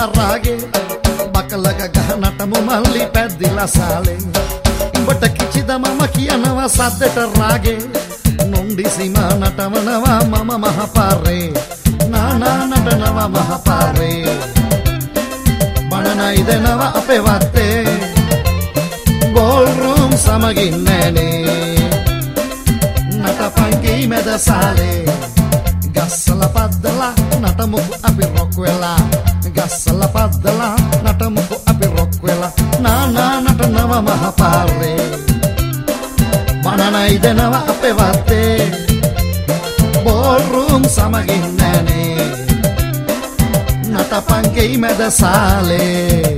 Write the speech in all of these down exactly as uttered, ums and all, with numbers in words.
රාගේ බකලක ගහනටම මල්ලි පැද්දිලා සාලේ උඹට කිචිද මම කියනවා සද්දට රාගේ නොන්ඩිසිම නටවනවා මම මහපාරේ නානා නටනවා මහපාරේ බණනයි දෙනවා අපේ වත්තේ බෝල්රූම් සමගින් නෑනේ නටපන්ගේ මැද සාලේ ගස්සල පද්දලා නටමුකු අපි රොක් වෙලා ගස්සල පද්දලා නටමුකු අපි රොක් වෙලා නානා නටනවා මහපාරේ බණනයි දෙනවා අපේ වත්තේ බෝල්රූම් සමගින් නෑනේ නටපන්ගේ මැද සාලේ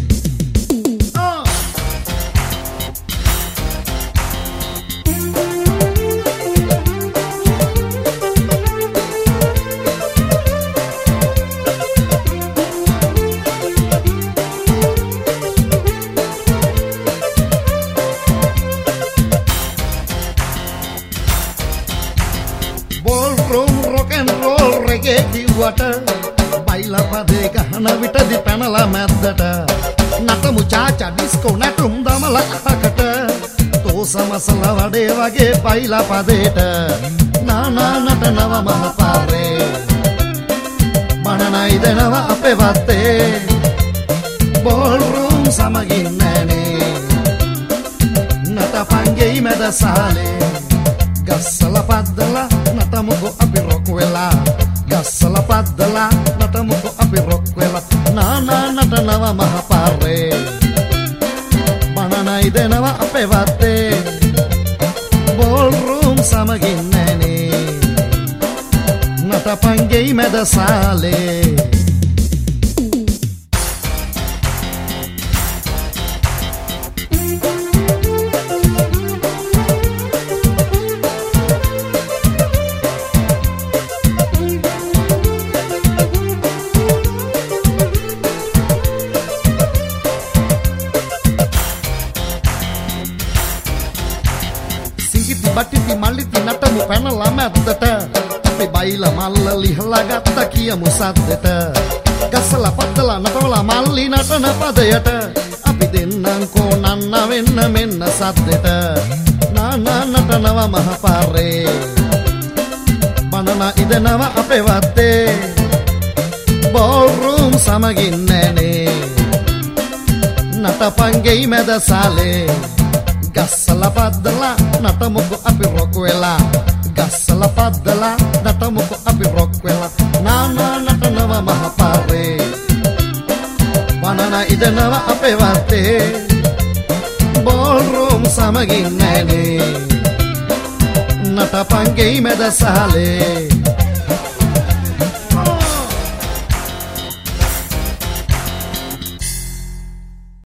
බයිලා පදේ ගහන විටදි පැනලා මැද්දට නටමු චාචා ඩිස්කෝ නැටුම් දමලා අහකට තෝසමසල වඩේ වගේ බයිලා පදේට නානා නටනවා මහපාරේ බණනයි දෙනවා අපේ වත්තේ බෝල්රූම් සමගින් නෑනේ නටපන්ගේ මැද සාලේ ගස්සල පද්දලා නටමුකු අපි රොක් වෙලා ගස්සල පද්දලා නටමුකු අපි රොක් වෙලා නානා නටනවා මහපාරේ බණනයි දෙනවා අපේ වත්තේ බෝල්රූම් සමගින් නෑනේ නටපන්ගේ මැද සාලේ බටිති මල්ලිති නටමු පැනලා මැද්දට අපි බයිලා මල්ල ලිහලා ගත්ත කියමු සද්දෙට ගස්සලා පද්දලා නටවලා මල්ලි නටන පදයට අපි දෙන්නම් කොනන්න වෙන්න මෙන්න සද්දෙට නානා නටනවා මහපාරේ බණන ඉදනවා අපේ වත්තේ බෝල්රූම් සමගින් නෑනේ නටපන්ගේ මැද සාලේ ගස්සල පද්දලා නටමුකු අපි රොක් වෙලා ගස්සල පද්දලා නටමුකු අපි රොක් වෙලා නානා නටනවා මහපාරේ බණන ඉදනවා අපේ වත්තේ බෝල්රූම් සමගින් නෑනේ නටපන්ගේ මැද සාලේ